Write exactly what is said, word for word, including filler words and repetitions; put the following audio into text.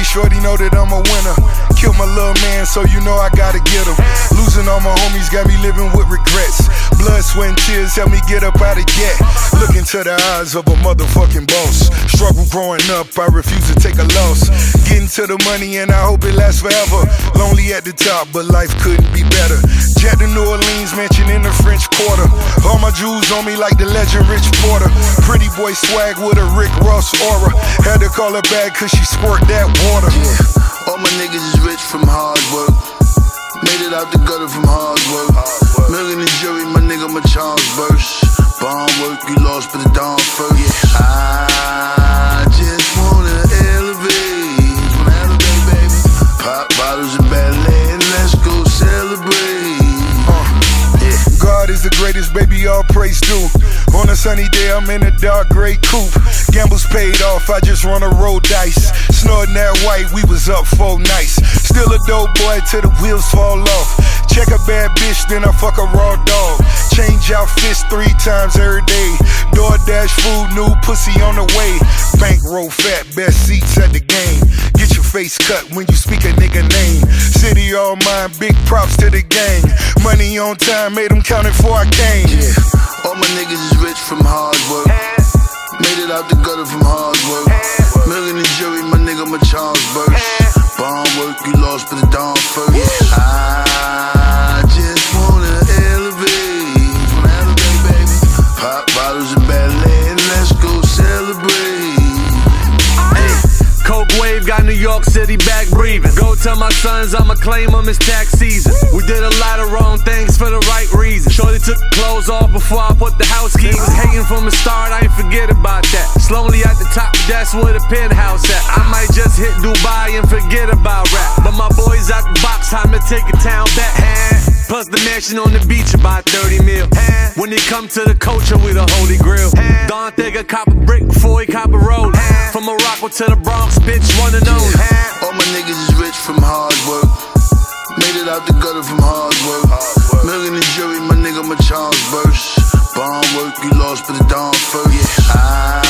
shorty know that I'm a winner. Killed my little man, so you know I gotta get him. Losing all my homies got me living with regrets. Blood, sweat, and tears help me get up out of debt. Look into the eyes of a motherfucking boss. Struggle growing up, I refuse to take a loss. Getting to the money and I hope it lasts forever. Lonely at the top, but life couldn't be better. Jet to New Orleans, mansion in the French Quarter. All my jewels on me like the legend Rich Porter. Pretty boy swag with a Rick Ross aura. Had to call her back cause she squirt that water. Yeah, all my niggas is rich from hard work. Made it out the gutter from hard work. Million and jury, my nigga, my Charles burst. Bomb work, you lost, but the dawn first. I just wanna elevate, wanna elevate, baby. Pop bottles and ballet, and let's go celebrate. Uh, yeah. God is the greatest, baby, all praise due. On a sunny day, I'm in a dark gray coupe. Gambles paid off, I just wanna roll dice. Snorting that white, we was up four nights. Still a dope boy till the wheels fall off. Check a bad bitch, then I fuck a raw dog. Change outfits three times every day. DoorDash food, new pussy on the way. Bankroll fat, best seats at the game. Get your face cut when you speak a nigga name. City all mine, big props to the gang. Money on time, made them count it before I came. Yeah, all my niggas is rich from hard work. Made it out the gutter from hard work. Million and jury, my nigga, my Charles burst. Bomb work, you lost, but the dawn first. I just wanna elevate, wanna elevate, baby. Pop bottles and ballet, and let's go celebrate. Hey, Coke wave got New York City back breathing. Go tell my sons I'ma claim them, it's tax season. We did a lot of wrong things for the right reason. Shorty took the clothes off before I put the house keys. Was hating from the start, I ain't forget about that. Slowly at the top, that's where the penthouse at. I might just hit Dubai and forget about rap. But my boys out the box, time to take a town back. Plus the mansion on the beach about thirty mil. When it come to the culture, we the holy grail. Don Thega cop a brick before he cop a roll. From Morocco to the Bronx, bitch, one and only. All my niggas is rich from hard work. Made it out the gutter from hard work. Million and jury, my nigga, my Charles burst. Bomb work, you lost, but the dawn first. I